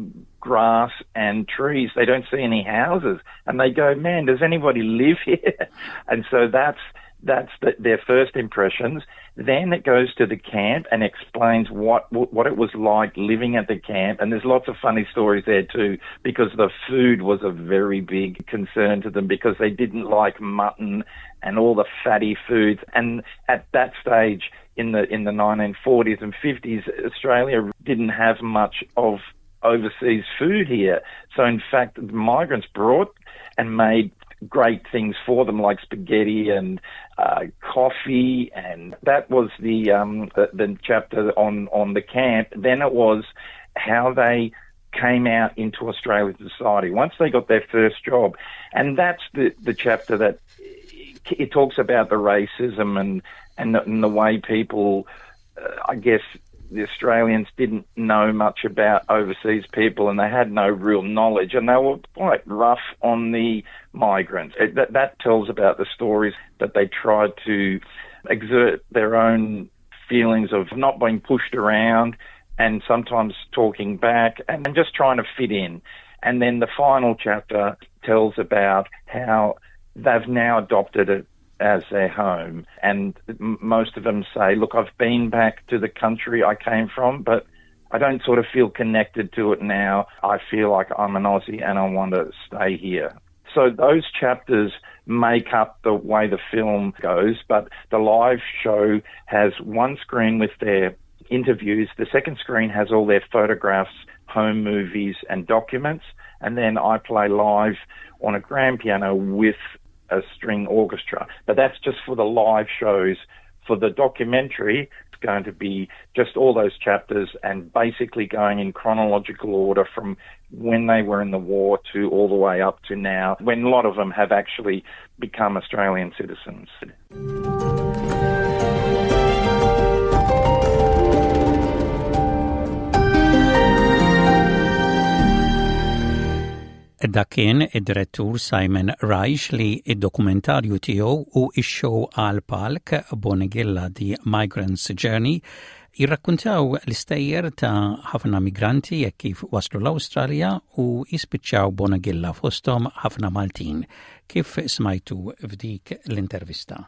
grass and trees. They don't see any houses, and they go, man, does anybody live here? And so that's that's the, their first impressions. Then it goes to the camp and explains what what it was like living at the camp, and there's lots of funny stories there too, because the food was a very big concern to them, because they didn't like mutton and all the fatty foods. And at that stage in the in the nineteen forties and fifties, Australia didn't have much of overseas food here. So in fact, the migrants brought and made great things for them, like spaghetti and uh, coffee, and that was the, um, the the chapter on on the camp. Then it was how they came out into Australian society once they got their first job, and that's the the chapter that it talks about the racism and and the, and the way people, uh, I guess, the Australians didn't know much about overseas people, and they had no real knowledge, and they were quite rough on the migrants. It, that, that tells about the stories that they tried to exert their own feelings of not being pushed around, and sometimes talking back, and just trying to fit in. And then the final chapter tells about how they've now adopted it as their home. And m- most of them say, look, I've been back to the country I came from, but I don't sort of feel connected to it now. I feel like I'm an Aussie and I want to stay here. So those chapters make up the way the film goes, but the live show has one screen with their interviews. The second screen has all their photographs, home movies and documents, and then I play live on a grand piano with a string orchestra. But that's just for the live shows. For the documentary, it's going to be just all those chapters and basically going in chronological order from when they were in the war to all the way up to now, when a lot of them have actually become Australian citizens. Dak kien id-direttur Simon Reich li id-dokumentarju tiegħu u x-show għal palk Bonegilla The Migrant's Journey jirrakkuntaw l-istejjer ta' ħafna migranti jekk kif waslu l-Awstralja u jispiċċaw Bonegilla fosthom ħafna Maltin, kif smajtu f'dik l-intervista.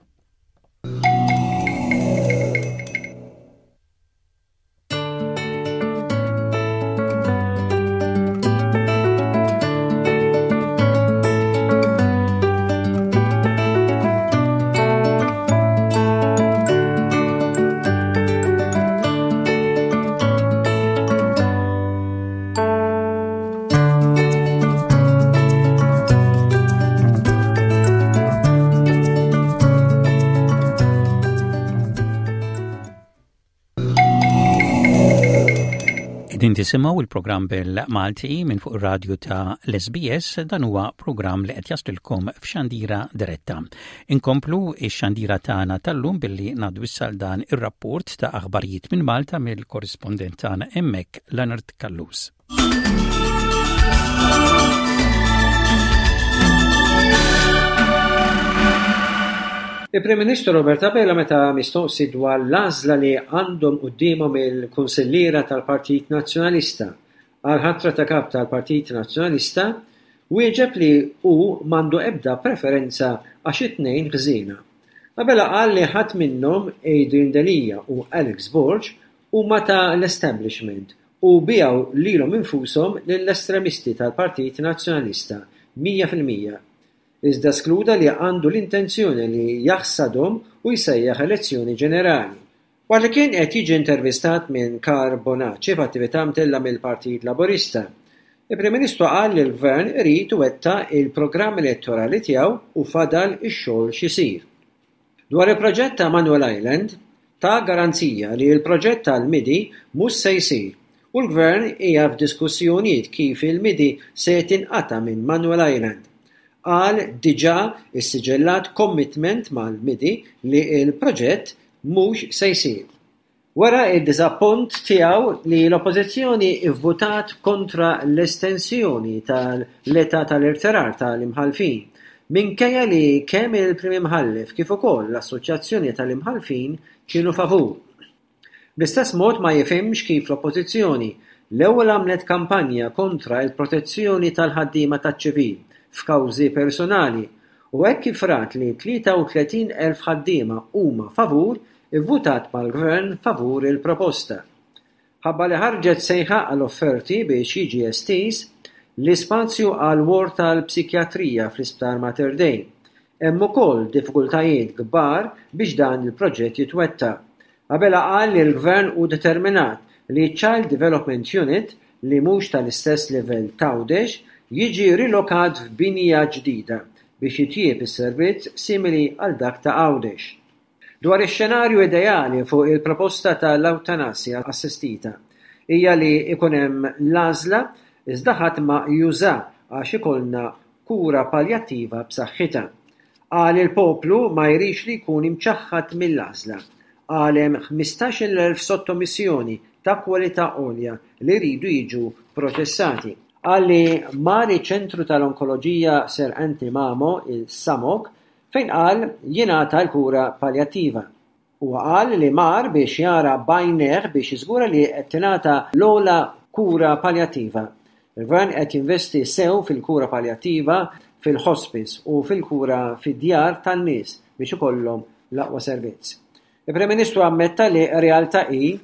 Din tisimaw il-program bil-Malti minn fuq ir-radju ta' l-S B S, dan huwa program li qed jaslilkom f'Xandira Diretta. Inkomplu x-Xandira tagħna tal-lum billi ngħaddu issa dan ir-rapport ta' aħbarijiet minn Malta mill-korrispondent tagħna hemmhekk Leonard Kallus. Il-Prim Ministru Robert Abela meta mistoqsi dwar l-għażla li għandhom qudiemhom il-Kunsilliera tal-Partit Nazzjonalista għal ħatra ta' kap tal-Partit Nazzjonalista wieġeb li hu m'għandu ebda preferenza għax it-tnejn ħżiena. Abela qal li ħadd minnhom Adrian Delija u Alex Borg huma ta' l-establishment u bijaw lilhom infushom lill-estremisti tal-Partit Nazzjonalista mija fil-mija. Iżda skluda li għandu l-intenzjoni li jaħsadhom u jsejjaħ elezzjoni ġenerali. Wara kien qed jiġi intervistat minn Kar Bonacci f'attività mtella mill-Partit Laburista. Il-Prim Ministru qal li l-Gvern irid iwetta il-programm elettorali tiegħu u fadal ix-xogħol x'isir. Dwar il-proġett ta' Manuel Island ta' garanzija li l-proġett tal-Midi mhux se jsir u l-Gvern hija f'diskussjonijiet kif il-Midi se tinqata' minn Manuel Island. Qal diġà issiġellat commitment mal-Midi li l-proġett mhux se jsir. Wara d-diżappunt tiegħu li l-Oppożizzjoni ivvutat kontra l-estensjoni tal-età tal-irtirar tal-imħalfin, minkejja li kemm il-Prim Imħallef kif ukoll l-Assoċjazzjoni tal-Imħalfin kienu favur. Bl-istess mod ma jifhimx kif l-Oppożizzjoni l-ewwel għamlet kampanja kontra l-protezzjoni tal-ħaddiema taċ-ċivil f'kawżi personali u hekk kif rat li tlieta u tletin elf ħaddiema huma favur ivvutat mal-Gvern favur il-proposta. Ħabba li ħarġet sejħa għall-offerti biex jiġi estiż l-ispazju għal ward tal-psikjatrija fl-Isptar Mater Dei. Hemm ukoll diffikultajiet kbar biex dan il-proġett jitwetta. Abela qal li l-Gvern hu determinat li Child Development Unit li mhux tal-istess livell t'Għawdex jiġi rilokat f'binja ġdida biex jitjieb is-servizz simili għal dak ta' Għawdex. Dwar ix-xenarju ideali fuq il-proposta tal-eutanasja assistita hija li ikun hemm l-għażla iżda ħadd ma juża għax ikollna kura paljattiva b'saħħitha. Qal il-poplu ma jrix li jkun imċaħħad mill-għażla. Qal hemm ħmistax-il elf sottomissjoni ta' kwalità għolja li jridu jiġu proċessati. Għalli mari ċentru tal-onkoloġija Ser Anthony Mamo, il-Samok, fejn qal jingħata l-kura paljattiva. U qal li mar biex jara bajneħ biex jiżgura li qed tingħata l-ogħla kura paljattiva. Il-Gvern qed jinvesti sew fil-kura paljattiva fil-hospice u fil-kura fid-djar tan-nies biex ikollhom l-aqwa servizz. Il-Prim Ministru ammetta li realtà hi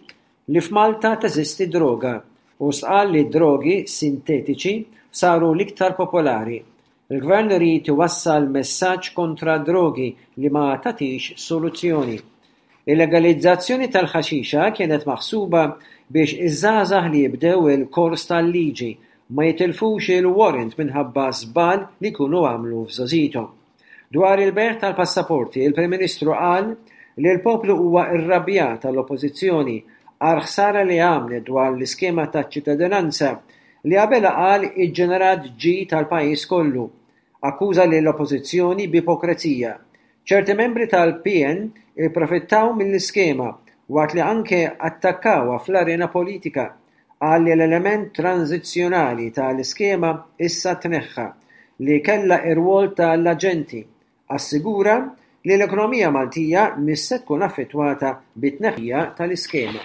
li f'Malta teżisti droga u sqal li drogi sintetiċi saru l-iktar popolari. Il-Gvern irid iwassal messaġġ kontra drogi li ma tagħtix soluzzjoni. Il-legalizzazzjoni tal-ħaxixa kienet maħsuba biex iż-żgħażagħ li jibdew il-kors tal-liġi ma jitilfux il-warrant minħabba żball li jkunu għamlu f'żożitom. Dwar il-beħ tal-passaporti, il-Prim Ministru qal li l-poplu huwa irrabjat tal-Oppożizzjoni għal ħsara li għamlet dwar l-iskema taċ-ċittadinanza li qabel qal iġġenerat ġi tal-pajjiż kollu. Akkuża li l-Oppożizzjoni b'ipokrizija. ċerti membri tal-P N ipprofittaw mill-iskema waqt li anke attakkawha fl-arena politika qal li l-element tranzizzjonali tal-iskema issa tneħħa li kellha r-rwol tal-aġenti. Assigura li l-ekonomija Maltija mhix se tkun affettwata bit-tneħħija tal-iskema.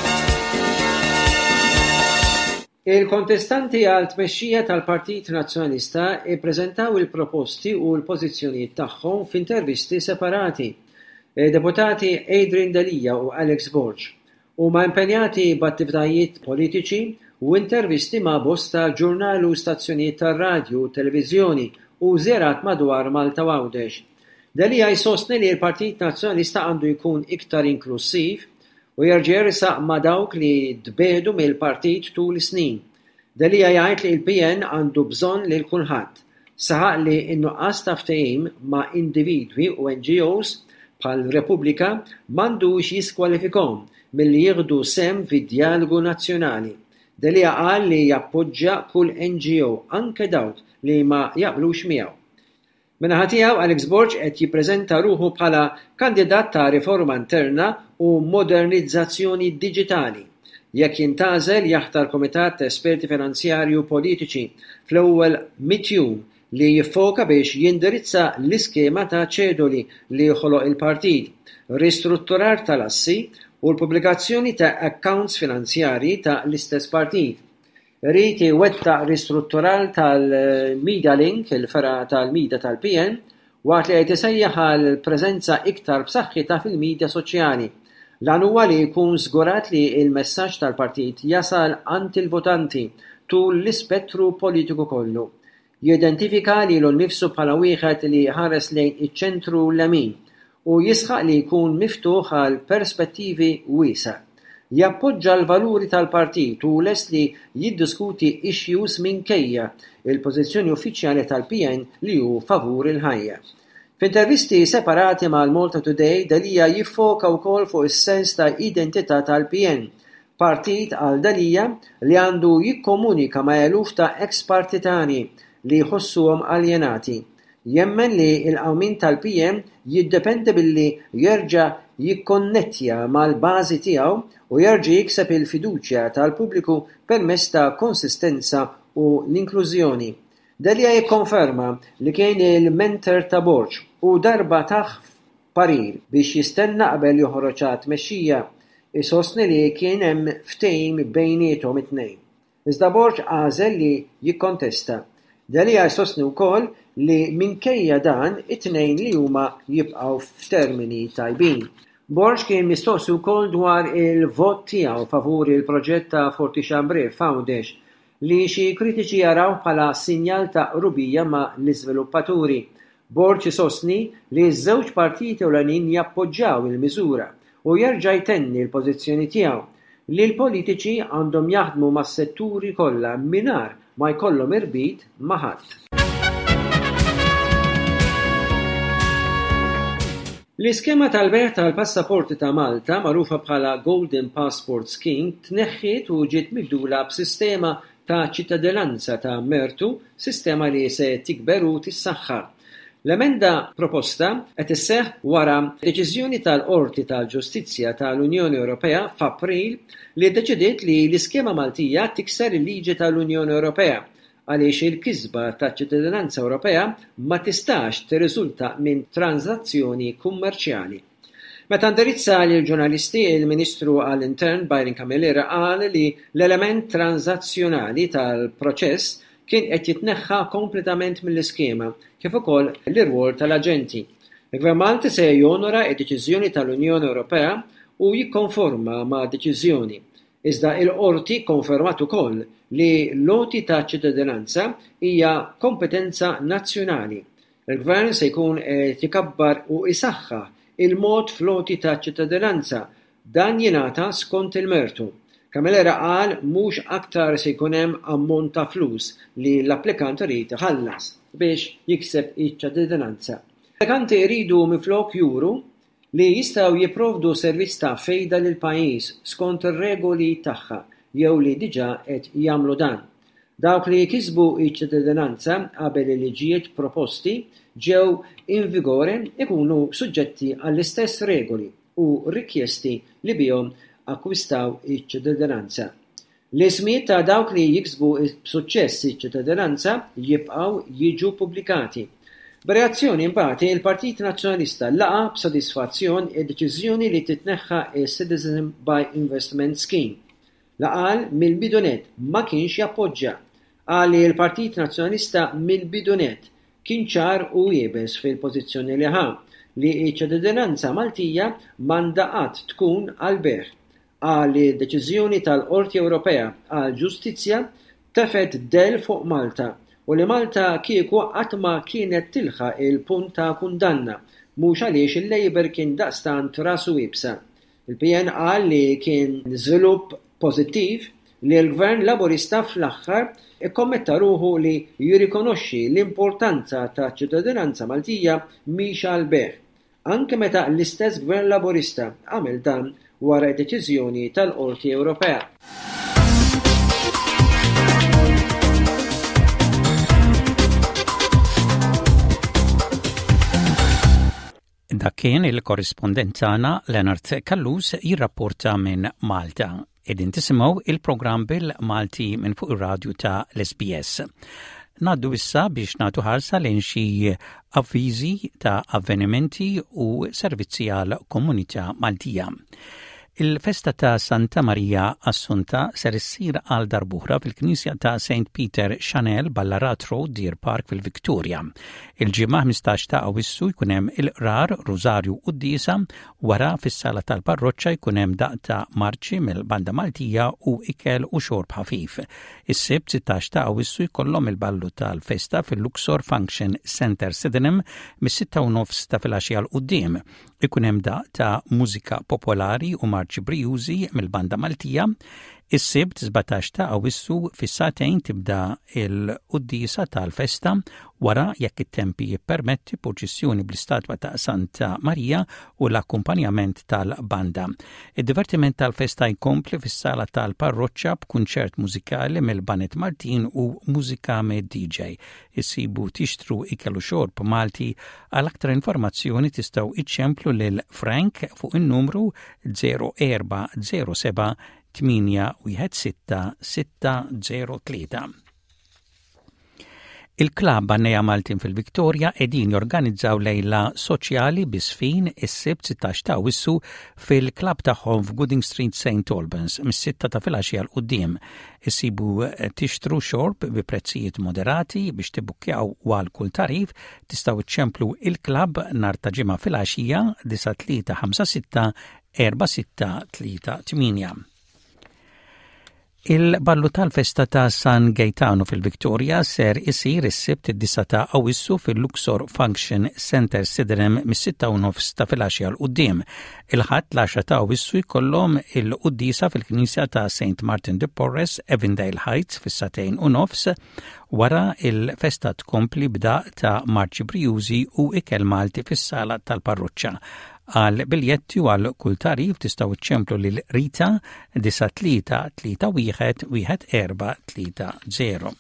Il-kontestanti għal tmexxija tal-Partit Nazzjonalista ippreżentaw il-proposti u l-pożizzjonijiet tagħhom f'intervisti separati. Deputati Adrian Dalija u Alex Borg huma impenjati b'attivitajiet politiċi u intervisti ma' bosta ġurnal u stazzjonijiet tar-radju u televiżjoni u żierat madwar Malta u Għawdex. Dalija jsostni li l-Partit Nazzjonalista għandu jkun iktar inklusiv u jerġa' jersaq ma' dawk li dbedu mill-partit tul snin. Dalija jgħid li l-P N għandu bżonn lil kulħadd. Saħaq li n-nuqqas ta' ftehim ma' individwi u N G Os bħal Repubblika m'għandux jiskwalifikhom milli jieħdu sem fid-dialogu nazzjonali. Dalija qal li jappoġġja kull N G O anke dawk li ma jaqblux miegħu. Min-naħa tiegħu Alex Borg qed jippreżenta ruħu bħala kandidat ta' riforma interna u modernizzazzjoni diġitali. Jekk jintgħażel jaħtar Komitat ta' Esperti Finanzjarji u Politiċi fl-ewwel mitjum li jiffoka biex jindirizza l-iskema ta' ċedoli li jħoloq il-partit, ristrutturar tal-assi u l-pubblikazzjoni ta' accounts finanzjarji ta' l-istess partit. Rrid iwettaq ristrutturar tal-Media Link, il-fera tal-Media tal-P N, waqt li qed isejjaħ għal preżenza iktar b'saħħitha fil-midja soċjali. Lan huwa li jkun żgurat li l-messaġġ tal-partit jasal għand il-votanti tul l-ispettru politiku kollu. Jidentifika lilu nnifsu bħala wieħed li ħares lejn iċ-ċentru lemin u jisħaq li jkun miftuħ għal perspettivi wiesa'. Jappoġġa l-valuri tal-partit u lest li jiddiskuti issues minkejja il-pożizzjoni uffiċjali tal-P N li hu favur il-ħajja. F'intervisti separati mal-Malta Today, Dalija jiffoka wkoll fuq is-sens ta' identità tal-P N, partit għal Dalija li għandu jikkomunika ma' eluf ta' ex-partitani li jħossuhom aljenati. Jemmen li l-qawmin tal-P N jiddependi billi jerġa' jikkonnettja mal-bażi tiegħu u jerġa' jikseb il-fiduċja tal-pubbliku permezz ta' konsistenza u l-inklużjoni. Dalija jikkonferma li kien il-mentor ta' Borg u darba taħ parir biex jistenna qabel joħroġ tmexxija isostni li kien hemm ftehim bejniethom it-tnejn. Iżda Borg għażel li jikkontesta. Dalija jsostni wkoll li minkejja dan it-tnejn li huma jibqgħu f'termini tajbin. Borg kien mistoqsi wkoll dwar il-vot tiegħu favur il-proġett ta' Fortixambre Għawdex li xi kritiċi jaraw bħala sinjal ta' qrubija ma' l-iżviluppaturi. Borg isostni li ż-żewġ partiti ewlenin jappoġġjaw il-miżura u jerġa' jtenni l-pożizzjoni tiegħu li l-politiċi għandhom jaħdmu mas-setturi kollha mingħajr ma jkollhom irbit ma' ħadd. L-iskema tal-beħ tal-passaporti ta' Malta, magħrufa bħala Golden Passport Scheme, tneħħiet u ġiet mibdula b'sistema ta' ċittadinanza ta' mertu, sistema li se tikber u tissaħħar. L-emenda proposta qed isseħħ wara deċiżjoni tal-Qorti tal-Ġustizzja tal-Unjoni Ewropea f'April li ddeċidiet li l-iskema Maltija tikser il-liġi tal-Unjoni Ewropea għaliex il-kisba taċ-ċittadinanza Ewropea ma tistax tirriżulta minn transazzjoni kummerċjali. Meta indirizza lill-ġurnalisti il-Ministru għall-Intern Byron Camilleri qal li l-element transazzjonali tal-proċess kien qed jitneħħa kompletament mill-iskema kif ukoll l-irwol tal-aġenti. Il-Gvern Malti se jonora d-deċiżjoni tal-Unjoni Ewropea u jikkonforma ma' deċiżjoni. Iżda il-qorti konfermat ukoll li l-loti ta' ċittadinanza hija kompetenza nazzjonali. Il-Gvern se jkun qed ikabbar u isaħħaħ il-mod fl-loti ta' ċittadinanza dan jingħata skont il-mertu. Camilleri qal mhux aktar se jkun hemm ammont ta' flus li l-applikant irid iħallas biex jikseb iċ-ċittadinanza. L-applikanti jridu miflok juru li jistgħu jipprovdu servizz ta' fejda lil pajjiż skont ir-regoli tagħha jew li diġà qed jagħmlu dan. Dawk li jkisbu iċ-ċittadinanza qabel il-liġijiet proposti ġew in vigore ikunu suġġetti għall-istess regoli u rikjesti li bihom akkwistaw iċ-ċittadinanza. L-ismijiet ta' dawk li jiksbu b'suċċess iċ-ċittadinanza jibqgħu jiġu pubblikati. B'reazzjoni imbagħad il-Partit Nazzjonalista laqa b'sodisfazzjon id-deċiżjoni li titneħħa is-Citizen by Investment Scheme. Laqal mill-bidunet ma kienx jappoġġja għal il-Partit Nazzjonalista mill-bidunet kien ċar u jebes fil-pożizzjoni li ħa li ċ-ċittadinanza Maltija m'għandha qatt tkun għal beħ għal id-deċiżjoni tal-Qorti Ewropea għal Ġustizzja tefet del fuq Malta u li Malta kieku qatt ma kienet tilħaq il-punt ta' kundanna mhux għaliex il-Labour kien daqstant rasu ibsa. Il-P N qal li kien żvilupp pożittiv li l-Gvern Laburista fl-aħħar ikkommetta ruħu li jirrikonoxxi l-importanza ta' ċittadinanza Maltija mhix għal beħ, anke meta l-istess Gvern Laburista għamel dan wara d-deċiżjoni tal-Qorti Ewropea. Dak kien il-korrispondent tagħna Leonard Kallus jirrapporta minn Malta. Qegħdin tisimgħu il-programm bil-Malti minn fuq ir-radju ta' l-S B S. Naddu issa biex nagħtu ħarsa lejn xi avviżi ta' avvenimenti u servizzi għal komunità Maltija. Il-festa ta' Santa Maria Assunta ser issir għal darbuħra fil-Knisja ta' Saint Peter Chanel Ballarat Road Deer Park fil-Victoria. Il-ġimgħa ħmistax ta' Awwissu jkun hemm il-qrar Rożarju Qudiesa wara fis-sala tal-parroċċa jkun hemm daqta marċi mill-Banda Maltija u ikel u xorb ħafif. Is-sibt sittax ta' Awwissu jkollhom il-ballu tal-festa fil-Luxor Function Center Sydenham mis-sitta u nofs ta' filgħaxija l quddiem. Ikun hemm daqta mużika popolari u marċi brijużi mill-Banda Maltija. Is-sibt żbatax ta' Awwissu fis-satejn tibda il-Qudiesa tal-festa wara jekk it-tempi jippermetti proċessjoni bl-istatwa ta' Santa Marija u l-akkumpanjament tal-banda. Id-divertiment tal-festa jkompli fis-sala tal-parroċċa b'kunċert mużikali mill-Banet Maltin u mużika mid-D J. Issibu tixtru ikel u xorb Malti għal aktar informazzjoni tistgħu iċċemplu lil Frank fuq in-numru zero erba' zero seba' tminja wieħed sitta sitta zero tlieta. Il-Klabb Għannejja Maltin fil-Victoria qegħdin jorganizzaw lejla soċjali bisfin is-sibt sittax ta' Awwissu fil-klabb tagħhom f'Gooding Street Saint Albans mis-sitta ta' filgħaxija l quddiem. Issibu tixtru xorb bi prezzijiet moderati biex tibukkjaw għal kull tarif tistgħu iċċemplu il-klabb nhar ta' ġimgħa filgħaxija disa' tlieta ħamsa sitta erba' sitta tlieta tminja. Il-ballu tal-festa ta' San Gaetano fil-Victoria ser isir is-sibt id-disa ta' Awwissu fil-Luxor Function Center Sydenham mis-sitta u nofs ta' filgħaxija l quddiem. Il-ħadd l-għaxra ta' Awwissu jkollhom il-Qudiesa fil-Knisja ta' Saint Martin de Porres, Avondale Heights fis-satejn u nofs wara il-festa tkompli bda ta' marċi brijużi u ikel Malti fis-sala tal-parroċċa. Għal biljetti u għal kull tarif tistgħu iċċemplu lil Rita disa' tlieta tlieta wieħed wieħed erba' tlieta żero.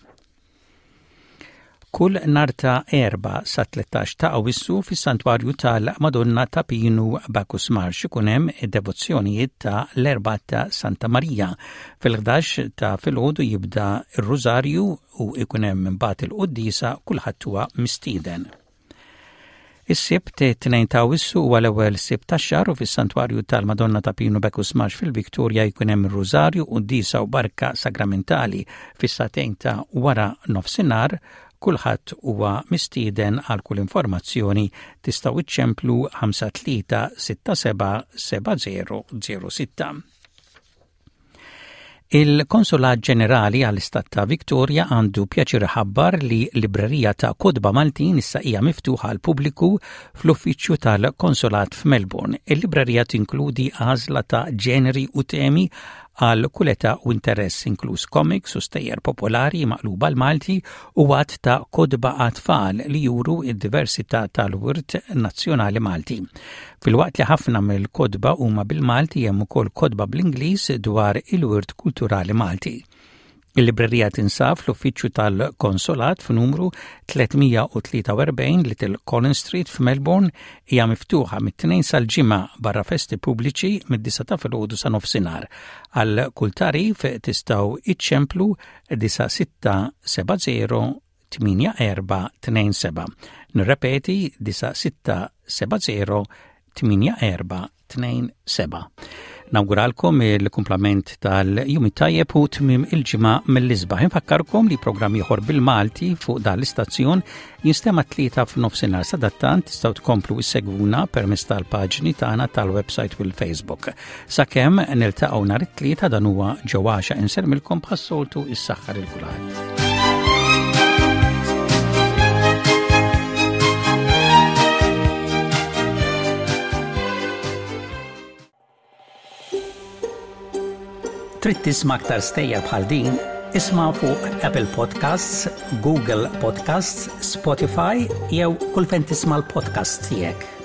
Kull nhar ta' erba' sa' tlettax ta' Awwissu fis-Santwarju tal-Madonna ta' Pinu Bacchus Marsh ikun hemm id-devozzjonijiet ta' l-Erba' ta' Santa Marija. Fil-ħdax ta' filgħodu jibda r-Rużarju u ikun hemm imbagħad il-Qudiesa kulħadd huwa mistieden. Is-sibt tnejn ta' Awwissu huwa l-ewwel sibt tax-xahar u fis-Santwarju tal-Madonna ta' Pinu Bacchus Marsh fil-Victoria jkun hemm ir-Rużarju, Qudiesa u barka sagramentali fis-satejn ta' wara nofsinhar Kulħadd huwa mistieden għal kull informazzjoni tistgħu iċċemplu ħamsa tlieta sitta seba' seba' zero zero sitta. Il-Konsulat Ġenerali għall-Istat ta' Victoria għandu pjaċir ħabbar li librerija ta' Kodba Maltin issa hija miftuħa għal pubbliku fl-uffiċċju tal-Konsulat f'Melbourne. Il-librerija tinkludi għażla ta' ġeneri u temi għal kuleta u interess inkluż comics u stejjer popolari maqluba l-Malti u għad ta' kodba għatfall li juru id-diversità tal-wirt nazzjonali Malti. Fil-waqt li ħafna mill-kodba huma bil-Malti hemm ukoll kodba bl-Ingliż dwar il-wirt kulturali Malti. Il-librerija tinsab fl-uffiċċju tal-Konsolat f'numru tlietmija tlieta u erbgħin Little Collins Street f'Melbourne hija miftuħa mit-tnejn sal-ġimgħa barra festi pubbliċi mid-disa ta' filgħodu sa nofsinhar. Għal kull tarif tistgħu iċċemplu disa sitta seba' zero tminja erba' tnejn seba'. Nirrepeti disa sitta seba' zero tminja erba' tnejn seba'. Nawguralkom il-kumplament tal-jum tajjeb u tmim il-ġimgħa mill-isbaħ. Infakkarkom li programm ieħor bil-Malti fuq dan l-istazzjon jinstema' tlieta f'nofsinhar sadattant tistgħu tkomplu issegwuna permezz tal-paġni tagħna tal-website u l-Facebook. Sakemm niltaqgħu nhar it-tlieta dan huwa ġewwaxa insermilkom bħas-soltu is-saħħar il-kulħadd. Trid tisma' aktar stejjer bħal din, isma' fuq Apple Podcasts, Google Podcasts, Spotify jew kull fejn tisma' l-podcast tiegħek.